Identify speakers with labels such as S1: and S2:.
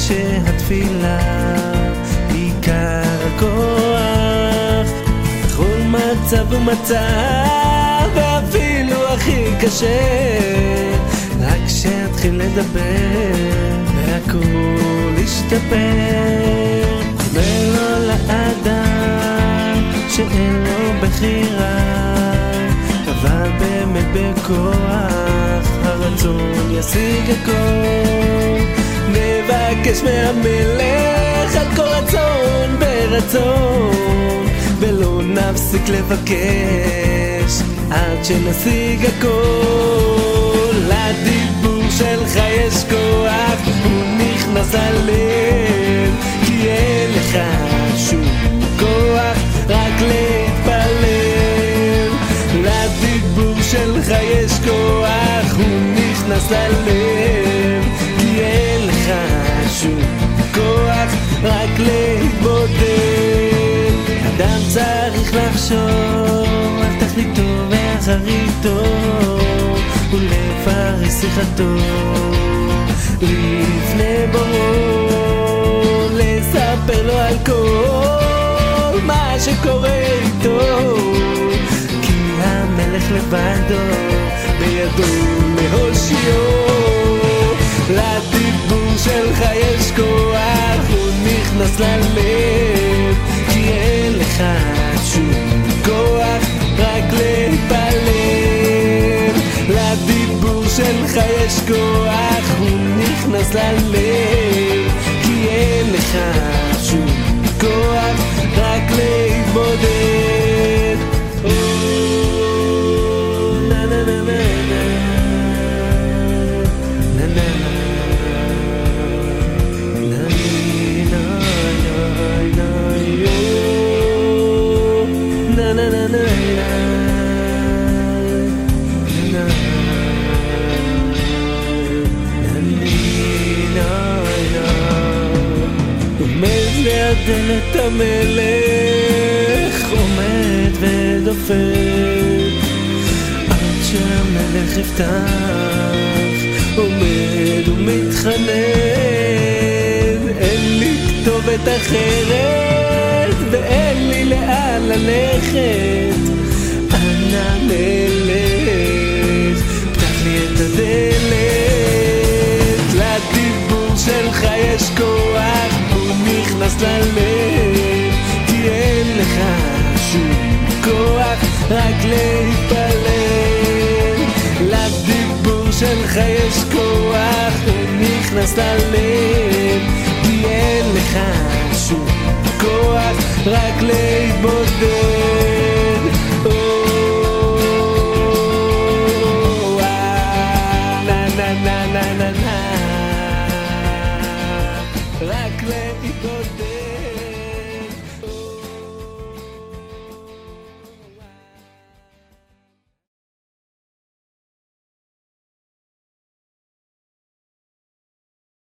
S1: שהתפילה היא עיקר הכוח בכל מצב ומצב, ואפילו הכי קשה, רק כשאתחיל לדבר והכל ישתפר. ולא לאדם שאין לו בחירה, אבל באמת בכוח הרצון ישיג הכל. נבקש מהמלך על כל רצון ברצון, ולא נפסיק לבקש עד שנשיג הכל. לדיבור שלך יש כוח, הוא נכנס ללב, כי אין לך שום כוח, רק להתפלל. לדיבור שלך יש כוח, הוא נכנס ללב, כי אין לך שום כוח, רק להתבודד. אדם צריך לחשוב על תכליתו ואחריתו, ולפרש שיחתו לפני בוראו, לספר לו על כל מה שקורה איתו, כי המלך לבדו בידו להושיעו. לדיבור שלך יש כוח, הוא נכנס ללב, כי אין לך שום כוח, רק להתפלל. לדיבור שלך יש כוח, הוא נכנס ללב, כי אין לך שום כוח, רק להתבודד. נה נה נה נה נה נה דלת המלך עומד ודופק, עד שהמלך יפתח עומד ומתחנן. אין לי כתובת אחרת ואין לי לאן ללכת, אנא מלך פתח לי את הדלת. לדיבור שלך יש כוח, נכנס ללב, כי אין לך שום כוח, רק להתפלל. לדיבור שלך יש כוח, הוא נכנס ללב, כי אין לך שום כוח, רק להתבודד. נה נה נה נה נה, רק להתבודד.